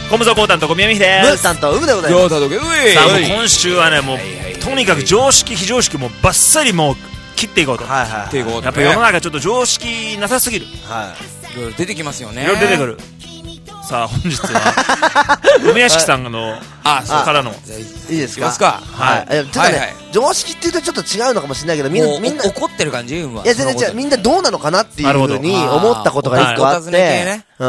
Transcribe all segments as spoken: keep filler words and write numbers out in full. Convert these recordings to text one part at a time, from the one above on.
小室孝太と小宮美秀です。 ムーさんとウムでございます。 さあもう今週はねもう、はいはいはい、とにかく常識非常識もバッサリもう切っていこうと、はいはいはい、やっぱ世の中ちょっと常識なさすぎる、はい、いろいろ出てきますよね。いろいろ出てくる。さあ本日は梅屋敷さんのあそこからのいいですか。はい。ちょっとね常識っていうとちょっと違うのかもしれないけど、みんなみんな怒ってる感じ。いや全然違う。みんなどうなのかなっていうふうに思ったことが一個あって、うん。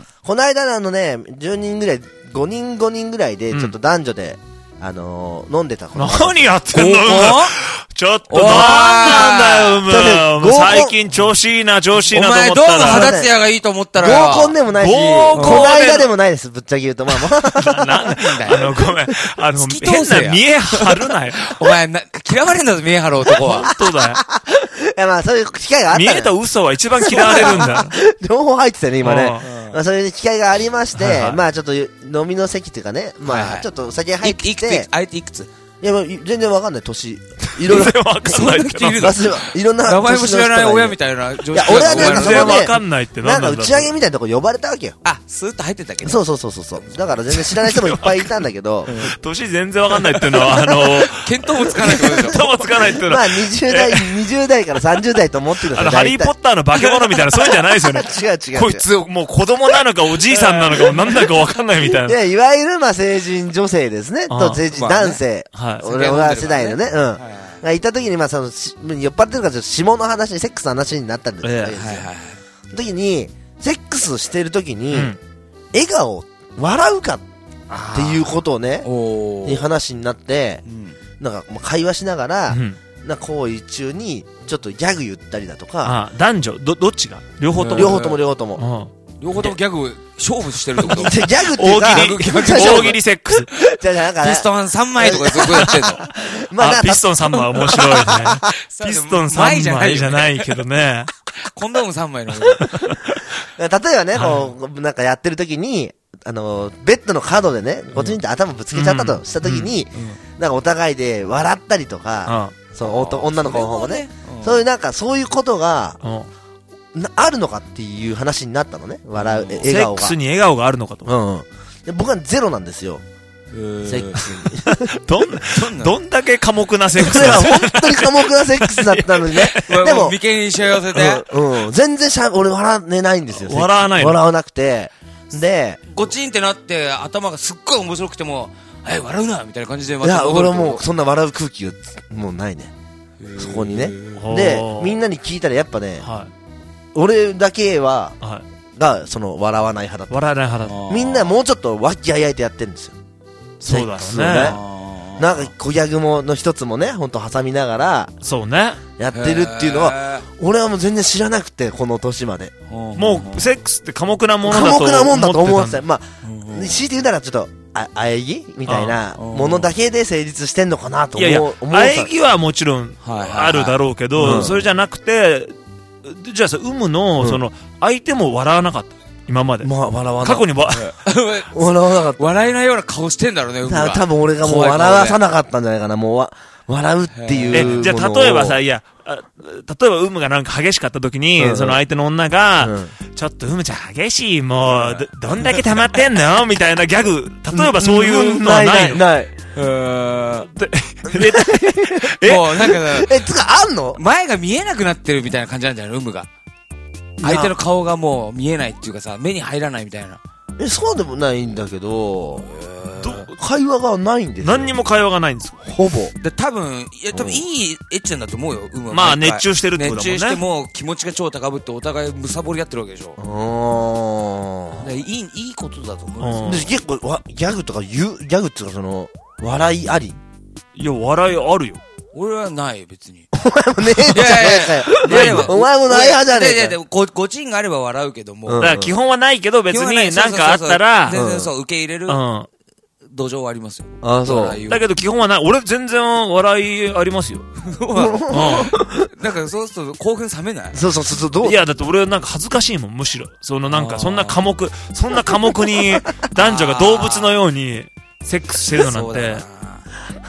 この間あのねじゅうにんぐらいごにんごにんぐらいでちょっと男女であの飲んでた。 何やってんの？ちょっとなんなんだよ、うむ。最近調子いいな、調子いいなと思ったら。お前どうも肌ツヤがいいと思ったら。合コンでもないし、この間でもないです、ぶっちゃけ言うと。まあもう。なんだよ。あの、ごめん。あの、変な見え張るなよ。お前、嫌われんだぞ、見え張る男は。本当だよ。いやまあそういう機会があった。見えた嘘は一番嫌われるんだ。両方入ってたね、今ね。まあそういう機会がありまして、まあちょっと飲みの席っていうかね、まあちょっとお酒入ってきて。あえていくつ？いや全然わかんない年。いろいろそんな人いるの。いろんな名前も知らない親みたいな。いや俺はなんかそのね、わかんないってなんか打ち上げみたいなとこ呼ばれたわけよ。あ、スーッと入ってたけど。そうそうそうそう。だから全然知らない人もいっぱいいたんだけど。年全然わかんないっていうのはあの見当もつかないってことでしょ。見当もつかないっていうのは。まあにじゅう代にじゅう代からさんじゅう代と思ってる。あのハリーポッターの化け物みたいなそういうんじゃないですよね。違う違う。こいつもう子供なのかおじいさんなのかなんだかわかんないみたいな。いやいわゆるまあ成人女性ですねと成人男性。俺は世代のね。うん。がいた時にまあその酔っ払ってるから下の話セックスの話になったんですよ。その時にセックスしてる時に笑顔笑うかっていうことをねに話になってなんか会話しながらな行為中にちょっとギャグ言ったりだとか。男女どどっちが両方とも両方とも両方とも両方ともギャグ勝負してるってこと。ギャグっていうか大喜利セックス。じゃあなんかピストンさんまいとかそこやってんの。まあピストンさんまい面白いね。ピストンさんまいじゃないけどね。コンドームさんまいの。例えばねこうなんかやってる時にあのベッドの角でねこっちに頭ぶつけちゃったとした時になんかお互いで笑ったりとか、そう女の子の方もねそういうなんかそういうことが。あるのかっていう話になったのね。笑う笑顔がセックスに笑顔があるのかと。うん、で僕はゼロなんですよセックスに。どんどんだけ寡黙なセックスだ。本当に寡黙なセックスだったのにね。でも眉間にしわ寄せて、うん、全然しゃ俺笑えないんですよ。笑わない笑わなくてでゴチンってなって頭がすっごい面白くてもはい笑うなみたいな感じで。いや俺はもうそんな笑う空気がもうないねそこにね。でみんなに聞いたらやっぱね、はい、俺だけは、はい、がその笑わない派だった。笑わない派だった。みんなもうちょっと和気あいあいとやってるんですよ。そうだろうね。なんか小ギャグもの一つもねほんと挟みながらそうねやってるっていうのは俺はもう全然知らなくてこの年まで。もうセックスって寡黙なものだと寡黙なもんだと思ってた。まあ強いて言うならちょっとあ喘ぎみたいなものだけで成立してんのかなと思う。いやいや喘ぎはもちろんあるだろうけどそれじゃなくてじゃあさ、有無の、その、相手も笑わなかった。今まで。まあ、笑わなかった。過去にわ、笑わなかった。笑えないような顔してんだろうね、有無が。多分俺がもう笑わさなかったんじゃないかな、もうわ、笑うっていう。え、じゃあ例えばさ、いや、例えば有無がなんか激しかった時に、その相手の女が、ちょっと有無ちゃん激しい、もう、どんだけ溜まってんのみたいなギャグ、例えばそういうのはないの？ない。うーん。え、もうなんか、え、つかあんの？前が見えなくなってるみたいな感じなんじゃないの？有無が。相手の顔がもう見えないっていうかさ、目に入らないみたいな。え、そうでもないんだけど、会話がないんですよ。何にも会話がないんですよ。ほぼ。で、多分、いや、多分いいエッチなんだと思うよ。うん、まあ、熱中してるってことだもんね。熱中しても気持ちが超高ぶってお互いむさぼり合ってるわけでしょ。ああ。いい、いいことだと思うんですよ。で、結構、わ、ギャグとか言う、ギャグっていうかその、笑いあり？いや、笑いあるよ。俺はない、別に。お前もねえじゃねえかよ。お前もない派じゃねえかよ。いやいや、ご、ごちんがあれば笑うけども。だから基本はないけど、別になんかあったら、全然そう、受け入れる。土壌はありますよ。ああ、そう。だけど基本はない。俺全然笑いありますよ。なんかそうすると興奮冷めない？そうそうそう。どう？いや、だって俺なんか恥ずかしいもん、むしろ。そのなんか、そんな寡黙、そんな寡黙に男女が動物のようにセックスしてるのなんて。い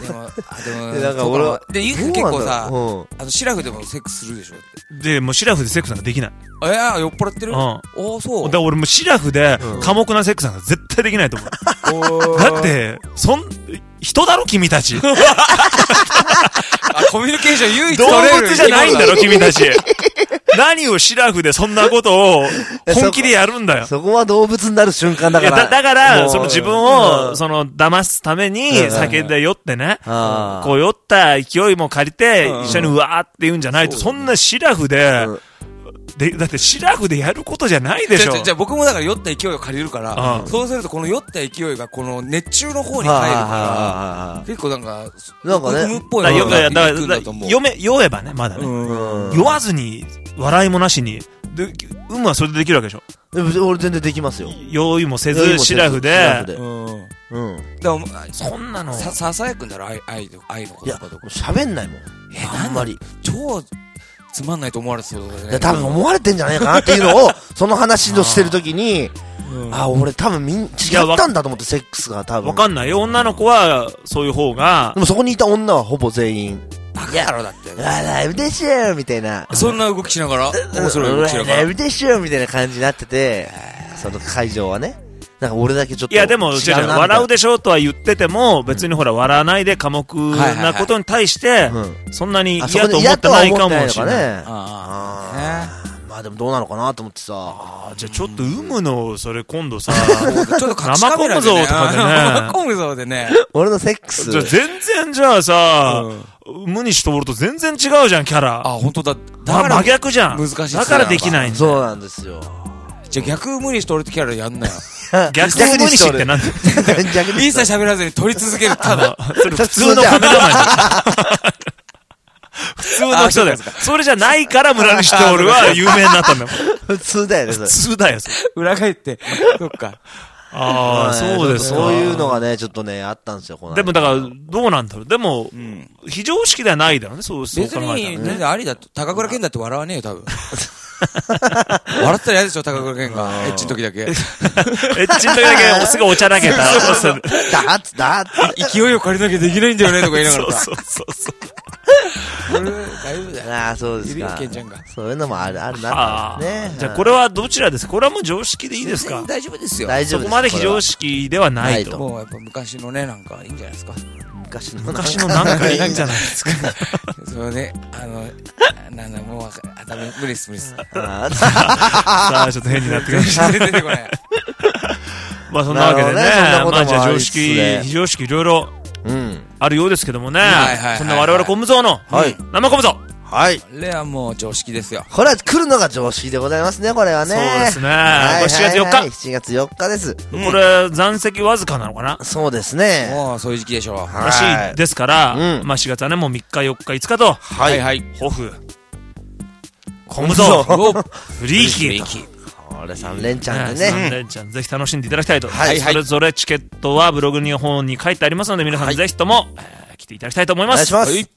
でも、あ、でも、なんか俺は、で、ゆうく結構さ、あの、シラフでもセックスするでしょって。 で、もうシラフでセックスなんかできない。 えー、酔っ払ってる？うん。おー、そう。 だから俺もシラフで、寡黙なセックスなんか絶対できないと思う。だって、そん、人だろ君たち。 あ、コミュニケーション唯一取れる。 動物じゃないんだろ君たち。何をシラフでそんなことを本気でやるんだよ。 そこは動物になる瞬間だから。 だ、だから、その自分を、その、騙すために、酒で酔ってね、こう酔った勢いも借りて、一緒にうわーって言うんじゃないと、そんなシラフで、で、だってシラフでやることじゃないでしょ。 じゃあ僕もだから酔った勢いを借りるから、そうするとこの酔った勢いがこの熱中の方に入るから、結構なんか、 なんかね、 無っぽいな。 酔め、酔えばね、まだね。酔わずに、笑いもなしに、で、有無はそれでできるわけでしょ。 俺全然できますよ。 用意もせず、シラフで。 うん。うん。 でも、 そんなの。 さ、ささやくんだろ、愛、愛、愛のことかとか。 喋んないもん。 え、あんまり。超、つまんないと思われてそうだね。 いや、多分思われてんじゃないかなっていうのを、その話をしてるときに、あ、俺多分みん、違ったんだと思って、セックスが多分。 わかんないよ。女の子は、そういう方が。 でもそこにいた女はほぼ全員。 バカ野郎だって。 あ、ライブでしょみたいな。 そんな動きしながら面白い動きしながら。 ライブでしょみたいな感じになってて、その会場はね。なんか俺だけちょっと。 いやでも、違う違う、笑うでしょとは言ってても、別にほら、笑わないで寡黙なことに対して、そんなに嫌と思ってないかもしれない。ああ。まあでもどうなのかなと思ってさ。 ああ、じゃあちょっと有無の、それ今度さ、 ちょっと生込むぞとかでね。 生込むぞでね。 俺のセックス。 じゃあ全然じゃあさ、無にしとおると全然違うじゃん、キャラ。 あ、本当だ。 だから真逆じゃん。 難しい。 だからできないんだ。 そうなんですよ。 じゃあ逆無にしとおるってキャラやんなよ。 逆無にしってなんだよ。 一切喋らずに撮り続ける。ただ。 それ普通のカメラマンじゃん。普通の人だよ。それじゃないから村西徹は有名になったんだよ。 普通だよね、 普通だよ。 裏返って。そっか。 ああ、そうですか。 そういうのがね、ちょっとね、あったんですよ、この。 でもだから、どうなんだろう。でも、非常識ではないだろうね、そう、そう考えたらね。別に、全然ありだと。高倉健だって笑わねえよ、多分。笑ったら嫌でしょ、高倉健が。エッチの時だけ。エッチの時だけ、すぐお茶投げた。だーつだー勢いを借りなきゃできないんだよね、とか言いながら。 そうそうそう。 これ、大丈夫だよ。 ああ、そうですか。 ケンちゃんが。 そういうのもある、あるな。ね。 じゃあ、これはどちらですか？これはもう常識でいいですか？ 大丈夫ですよ。 大丈夫です。 そこまで非常識ではないと。 もうやっぱ昔のね、なんかいいんじゃないですか。 昔の。 昔のなんかいいんじゃないですか。 そうね、あの、なんだ、もう、あ、ダメ、無理です、無理です。さあ、ちょっと変になってきました。出てこない。まあ、そんなわけでね、まあ、じゃあ常識、非常識いろいろ、あるようですけどもね。そんな我々コムゾーの、生コムゾー。 はい。 これはもう常識ですよ。 これは来るのが常識でございますね、これはね。 そうですね。しちがつよっか。 しちがつよっかです。 これ、残席わずかなのかな？ そうですね。 もう、そういう時期でしょう。 らしいですから、まあしがつはね、もうみっか、よっか、いつかと、 はいはい。 ホフ、コムゾー、フリーキーと。 これさん連チャンでね。 さん連チャン、ぜひ楽しんでいただきたいと。はい。それぞれチケットはブログの方に書いてありますので、皆さんぜひとも、来ていただきたいと思います。 お願いします。